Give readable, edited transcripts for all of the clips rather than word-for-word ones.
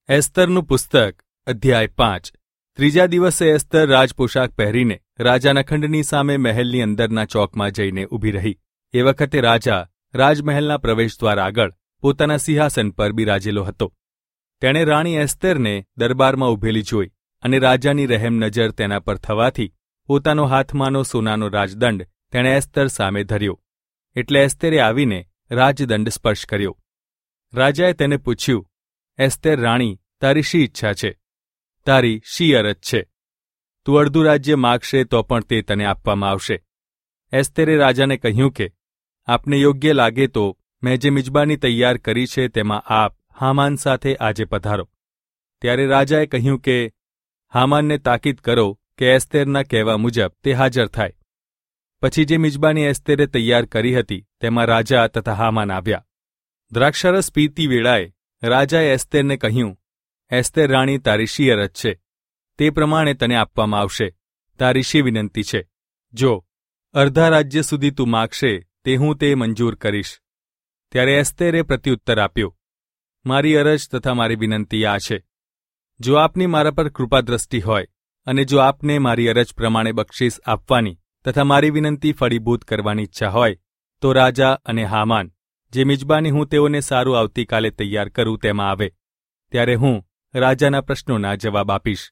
એસ્તરનું પુસ્તક અધ્યાય 5 ત્રીજા દિવસે એસ્તર રાજપોશાક પહેરીને રાજાના ખંડની સામે મહેલની અંદરના ચોકમાં જઈને ઊભી રહી. એ વખતે રાજા રાજમહેલના પ્રવેશદ્વાર આગળ પોતાના સિંહાસન પર બિરાજેલો હતો. તેણે રાણી એસ્તરને દરબારમાં ઊભેલી જોઈ અને રાજાની રહેમ નજર તેના પર થવાથી પોતાનો હાથમાંનો સોનાનો રાજદંડ તેણે એસ્તર સામે ધર્યો. એટલે એસ્તરે આવીને રાજદંડ સ્પર્શ કર્યો. રાજાએ તેને પૂછ્યું, એસ્તર રાણી, તારી શી ઈચ્છા છે? તારી શી અરજ છે? તું અડધું રાજ્ય માગશે તો પણ તે તને આપવામાં આવશે. એસ્તરે રાજાને કહ્યું કે આપને યોગ્ય લાગે તો મેં જે મિજબાની તૈયાર કરી છે તેમાં આપ હામાન સાથે આજે પધારો. ત્યારે રાજાએ કહ્યું કે હામાનને તાકીદ કરો કે એસ્તરના કહેવા મુજબ તે હાજર થાય. પછી જે મિજબાની એસ્તરે તૈયાર કરી હતી તેમાં રાજા તથા હામાન આવ્યા. દ્રાક્ષારસ પીતી વેળાએ રાજાએ એસ્તરને કહ્યું, એસ્તર રાણી, તારી શી અરજ છે? તે પ્રમાણે તને આપવામાં આવશે. તારી શી વિનંતી છે? જો અડધા રાજ્ય સુધી તું માગશે તે હું તે મંજૂર કરીશ. ત્યારે એસ્તરે પ્રત્યુત્તર આપ્યો, મારી અરજ તથા મારી વિનંતી આ છે. જો આપની મારા પર કૃપાદ્રષ્ટિ હોય અને જો આપને મારી અરજ પ્રમાણે બક્ષિસ આપવાની તથા મારી વિનંતી ફળીભૂત કરવાની ઈચ્છા હોય તો રાજા અને હામાન જે મિજબાની હું તેઓને સારું આવતીકાલે તૈયાર કરું તેમાં આવે. ત્યારે હું રાજાના પ્રશ્નોના જવાબ આપીશ.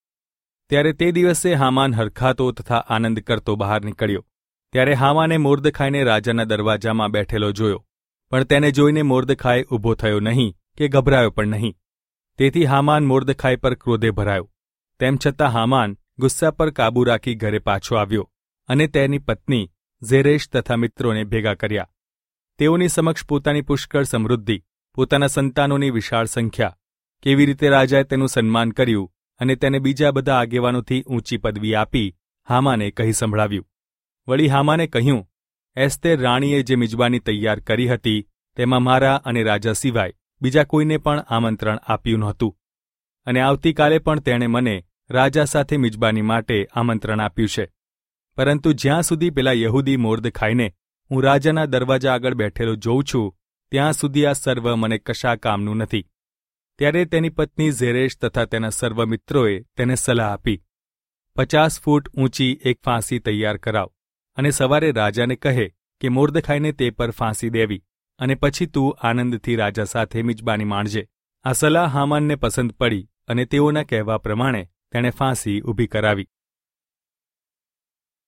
ત્યારે તે દિવસે હામાન હરખાતો તથા આનંદ કરતો બહાર નીકળ્યો. ત્યારે હામાને મોર્દખાઈને રાજાના દરવાજામાં બેઠેલો જોયો, પણ તેને જોઈને મોર્દખાઈ ઊભો થયો નહીં કે ગભરાયો પણ નહીં. તેથી હામાન મોર્દખાઈ પર ક્રોધે ભરાયો. તેમ છતાં હામાન ગુસ્સા પર કાબૂ રાખી ઘરે પાછો આવ્યો અને તેની પત્ની ઝેરેશ તથા મિત્રોને ભેગા કર્યા. તેઓની સમક્ષ પોતાની પુષ્કળ સમૃદ્ધિ, પોતાના સંતાનોની વિશાળ સંખ્યા, કેવી રીતે રાજાએ તેનું સન્માન કર્યું અને તેને બીજા બધા આગેવાનોથી ઊંચી પદવી આપી હામાને કહી સંભળાવ્યું. વળી હામાને કહ્યું, એસ્તર રાણીએ જે મિજબાની તૈયાર કરી હતી તેમાં મારા અને રાજા સિવાય બીજા કોઈને પણ આમંત્રણ આપ્યું નહોતું, અને આવતીકાલે પણ તેણે મને રાજા સાથે મિજબાની માટે આમંત્રણ આપ્યું છે. પરંતુ જ્યાં સુધી પેલા યહૂદી મોર્દખાઈને હું રાજાના દરવાજા આગળ બેઠેલો જોઉં છું ત્યાં સુધી આ સર્વ મને કશા કામનું નથી. ત્યારે તેની પત્ની ઝેરેશ તથા તેના સર્વ મિત્રોએ તેને સલાહ આપી, 50 ફૂટ ઊંચી એક ફાંસી તૈયાર કરાવ અને સવારે રાજાને કહે કે મોર્દખાઈને તે પર ફાંસી દેવી, અને પછી તું આનંદથી રાજા સાથે મિજબાની માણજે. આ સલાહ હામાનને પસંદ પડી અને તેઓના કહેવા પ્રમાણે તેણે ફાંસી ઊભી કરાવી.